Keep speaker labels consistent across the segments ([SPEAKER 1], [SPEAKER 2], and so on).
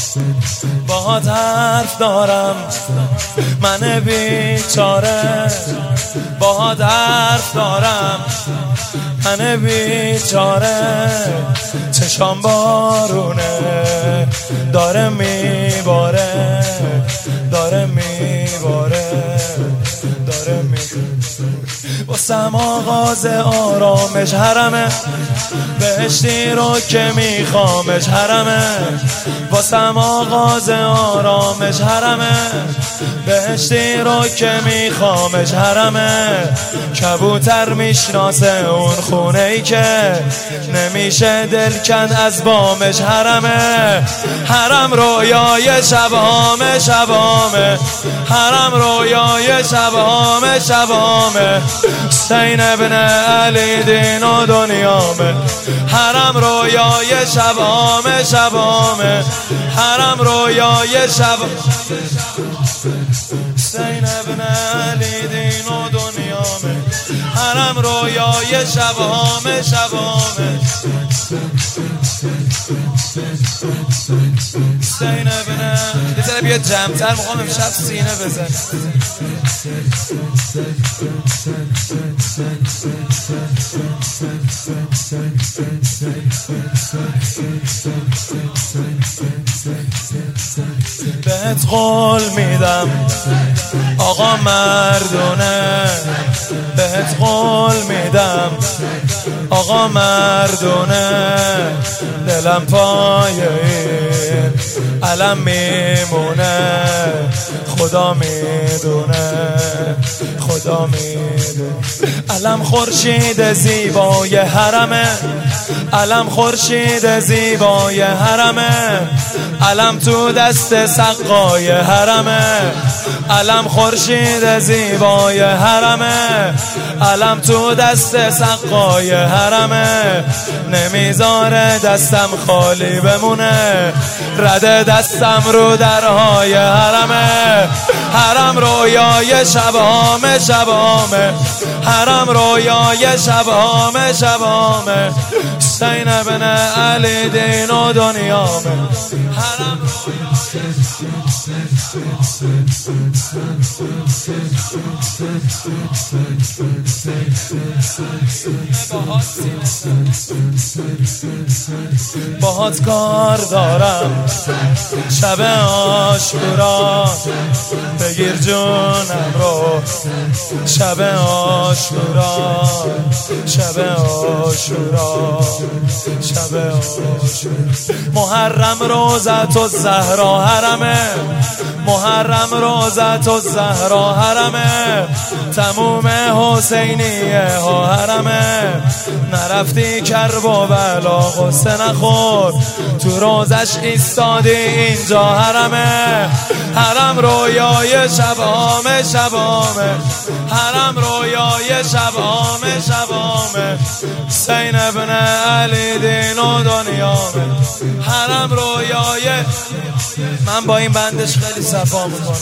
[SPEAKER 1] باهات حرف دارم من بیچاره، باهات حرف دارم من بیچاره. چشام بارونه داره میباره، داره میباره، داره میباره. واسم آغاز آرامش حرمه، بهشتی رو که میخوامش حرمه. واسم آغاز آرامش حرمه، بهشتی رو که میخوامش حرمه. کبوتر میشناسه اون خونه ای که نمیشه دل کن از بامش حرمه. حرم رویای شبامه شبامه، حرم رویای شبامه شبامه. حسین ابن علی دین و دنیامه. حرم رویای شبامه شبامه، حرم رویای شب. حسین ابن علی دین و دنیامه. حرم رویای شبامه شبامه. حسین ابن یه ذره بیا جمع‌تر، میخوام امشب سینه بزن. بهت قول میدم آقا مردونه، بهت قول میدم آقا مردونه. دلم پای این علم میمونه، خدا میدونه، خدا میدونه. علم خورشید زیبای حرمه، علم خورشید زیبای حرمه. علم تو دست سقای حرمه، علم خورشید زیبای حرمه. علم تو دست سقای حرمه. نمیذاره دستم خالی بمونه، رده دستم رو درهای حرمه. حرم رویای شبامه شبامه، حرم رویای شبامه شبامه. حسین ابن علی دین و دنیامه. حرم باهات کار دارم شب عاشورا، بگیر جونم رو شب عاشورا، شب عاشورا، شب عاشورا. محرم روزت الزهرا حرمه، محرم روزت الزهرا حرمه. تموم حسینیه ها حرمه. نرفتی کرب و بلا غصه نخور، تو روزش ایستادی اینجا حرمه. حرم رویای شبامه شبامه، حرم رویای شبامه شبامه. حسین ابن علی دین و دنیامه. حرم رویای. من با این بندش خیلی صفا میکنم.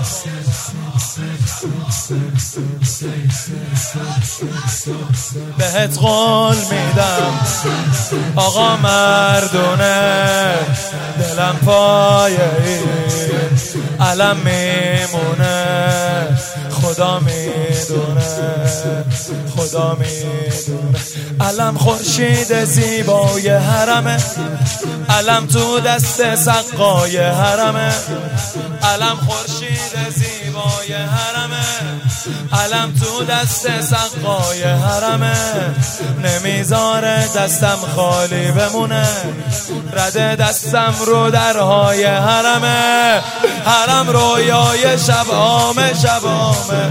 [SPEAKER 1] بهت قول میدم آقا مردونه، دلم پای این علم میمونه، خدا میدونه، خدا میدونه. علم خورشید زیبای حرمه، علم تو دست سقای حرمه. علم خورشید زیبای حرمه، علم تو دست سقای حرمه. نمیذاره دستم خالی بمونه، رده دستم رو درهای حرمه. حرم رویای شبامه شبامه.